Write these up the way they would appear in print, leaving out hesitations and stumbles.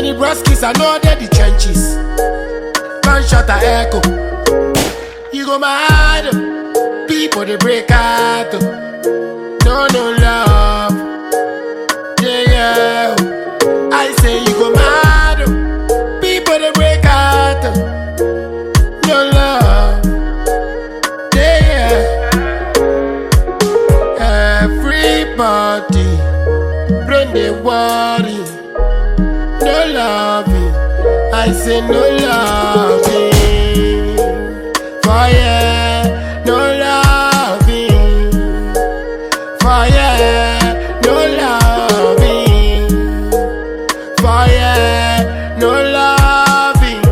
Many broskies, I know they're the trenches. Gunshot a echo. You go mad. People they break out. No love. Yeah. I say you go mad. People they break out. No love. Yeah. Everybody brain they worry. No loving. I say no loving. Fire, no loving. Fire, no loving. Fire, no loving.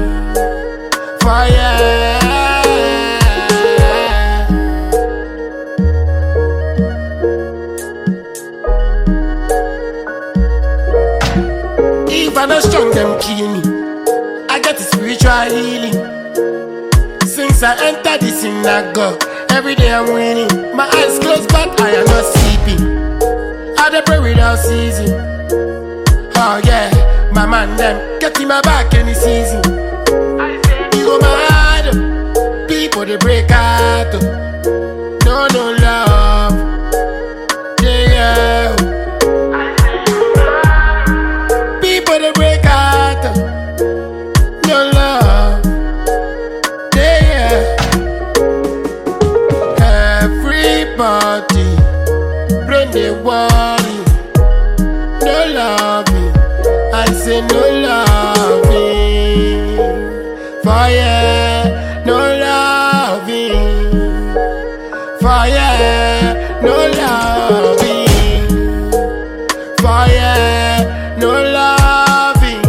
Fire. If I'm not strong, them kill me. I get the spiritual healing. Since I entered the synagogue, every day I'm winning. My eyes closed, but I am not sleeping. I dey pray without ceasing. Oh yeah, my man them get in my back any season. You go mad, people they break out. No love, yeah. People they break out. No love, yeah. Everybody brain they worry. No loving, I say no loving. Fire, no loving. Fire, no loving. Fire, no loving.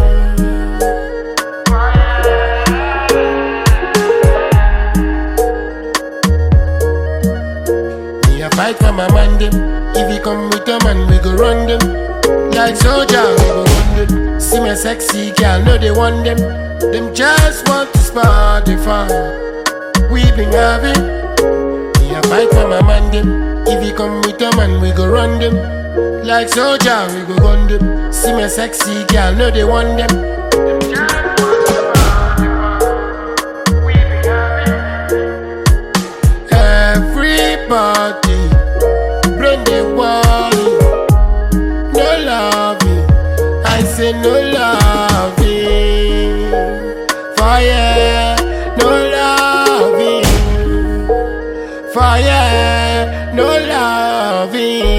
Me a fight for my man them. If you come with a man, we go run them. Like soldier, we go run them. See me sexy girl, know they want them. Them just want to spot the fire we been having. Me a fight for my man them. If you come with a man, we go run them. Like soldier, we go run them. See me sexy girl, know they want them. Them just want to spot the fire we been having. Everybody brain they worry. No loving, I say no loving. Fire, no loving. Fire, no loving.